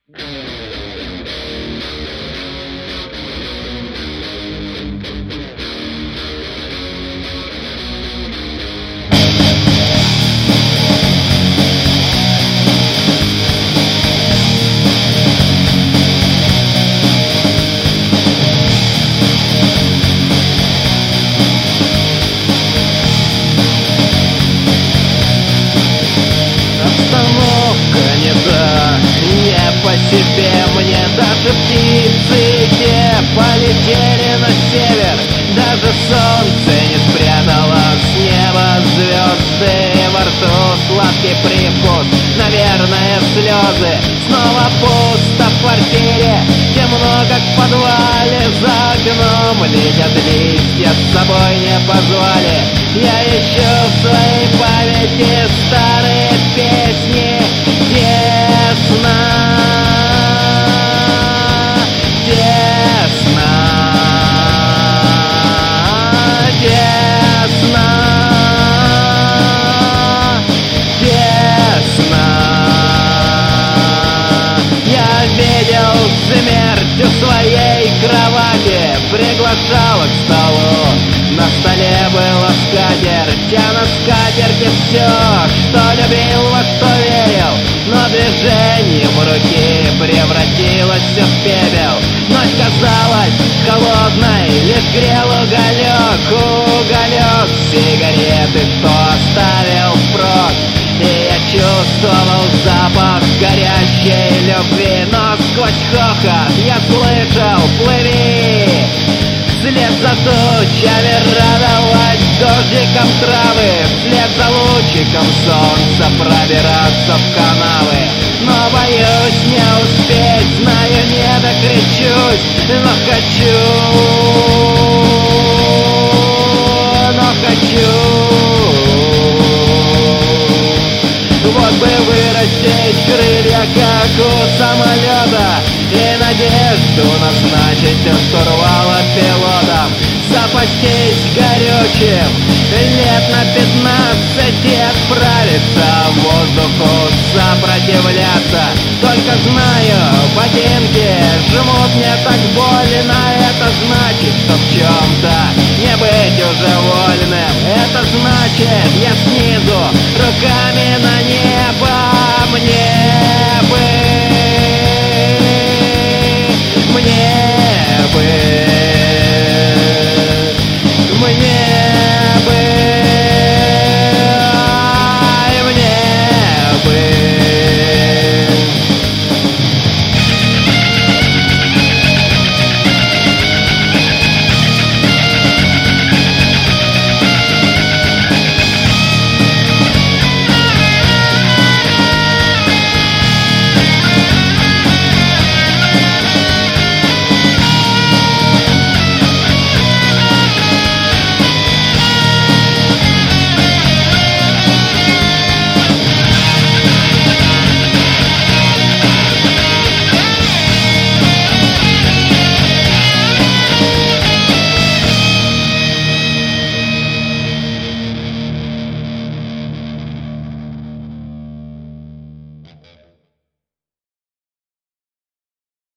Себе мне даже птицы те полетели на север, даже солнце не спрятало с неба звезды. Во рту сладкий привкус, наверное, слезы. Снова пусто в квартире, темно, как в подвале. За окном летят листья, с собой не позвали. Я ищу в своей памяти старые песни. Тесно, тесно, тесно, тесно. Я видел смерть у своей кровати, приглашала к столу. На столе была скатерть, а на скатерти все, что любил, во что верил. Но движением руки превратилось все в пепел. Ночь казалась холодной, лишь грел уголек. Уголек сигареты, что оставил впрок. И я чувствовал запах горящей любви. Но сквозь хохот я слышал: плыви вслед за тучами, радовать дождиком травы, вслед за лучиком солнца пробираться в канавы. Но боюсь не успеть, знаю, не докричусь, но хочу, но хочу. Вот бы вырастить крылья, как у самолета, и надежду назначить у штурвала пилотом. Запастись горючим лет на 15 и отправиться в воздуху сопротивляться. Только знаю, ботинки жмут мне так больно. Это значит, что в чем-то не быть уже вольным. Это значит, я снизу руками на небо